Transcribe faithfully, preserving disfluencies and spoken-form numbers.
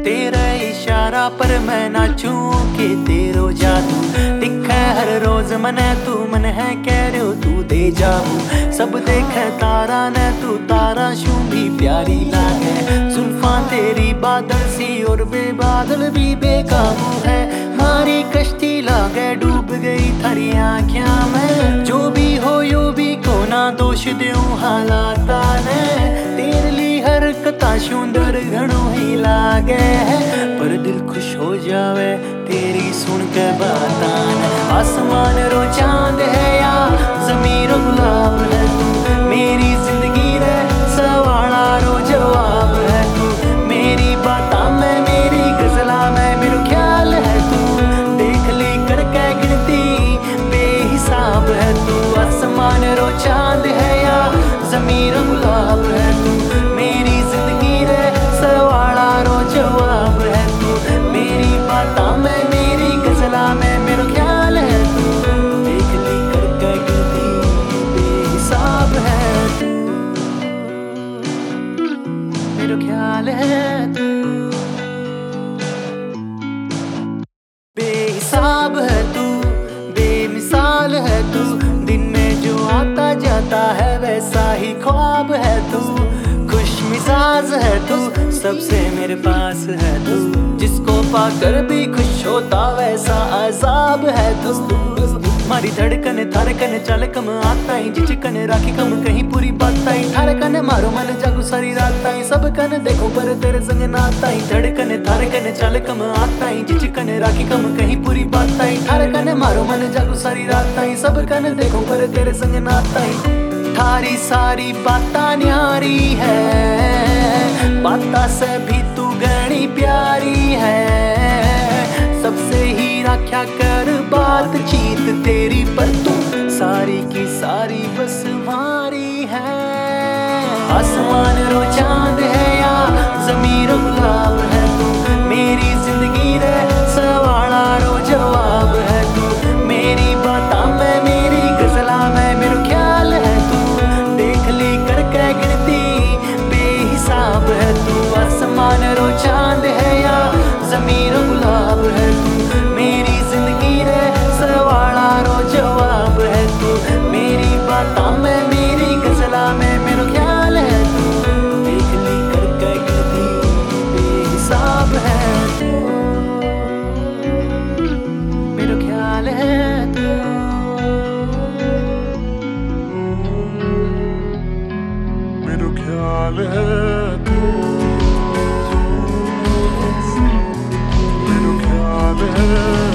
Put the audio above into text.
तेरा इशारा पर मैं नाचूं के तेरो जादू दिखे हर रोज मने तू मन है कह रहे हो तू दे जाऊं सब देखे तारा ने तू तारा शू भी प्यारी लागे जुल्फा तेरी बादल सी और बेबादल भी बेकाबू है मारी कश्ती लागे डूब गई थारी आँखियां में जो भी हो यो भी को ना दोष दूं हालाता ने तेरे लिए हरकता सुंदर घणो ही लागे पर दिल खुश हो जावे तेरी सुन के बातान आसमान रो चांद है या ज़मीर गुलाब है तू मेरी जिंदगी रे सवाला रो जवाब है तू मेरी बाता में मेरी गजला में मेरा ख्याल है तू देख ली करके गिनती बेहिसाब है तू आसमान रो चांद है या ज़मीर गुलाब है तू मेरी जिंदगी रे सवाला रो जवाब है तू मेरी बाता में मेरी गजला में मेरा ख्याल है तू देख ली करके गिनती बेहिसाब है तू मेरा ख्याल है तू बेहिसाब है तू बेमिसाल है तू दिन में जो आता जाता है वैसा ही ख्वाब है तू खुश मिजाज है तू सबसे मेरे पास है तू जिसको पाकर भी खुश होता वैसा अजाब है तू मारी धड़कन धड़कन चल कम आता ही जिचकन राखी कम कहीं पूरी बात आई धड़कन मारो मन जागू सारी रात आई सब कन देखो पर तेरे संग नाता ही धड़कन धड़कन चल कम आता ही जिचकन राखी कम कहीं पूरी बात आई धड़कन मारो मन जागू सारी रात आई सब कन देखो पर तेरे संग नाता ही थारी सारी बाता न्यारी है बाता से भी तू घनी प्यारी है सबसे ही राख्या कर बातचीत तेरी पर तू सारी की सारी बस मारी है आसमान रो चांद है या ज़मीर गुलाब है तू मेरी जिंदगी रे सवाला रो जवाब है तू मेरी बाता में मेरी गजला में मेरा ख्याल है तू देख ली करके गिनती बेहिसाब है तू आसमान रो चांद है या ज़मीर गुलाब है तू मेरी जिंदगी रे सवाला रो जवाब है तू मेरी बाता में मेरी गजला में मेरा ख्याल है तू देख ली करके गिनती बेहिसाब है तू मेरा ख्याल है तू मेरा ख्याल है तू मेरा ख्याल है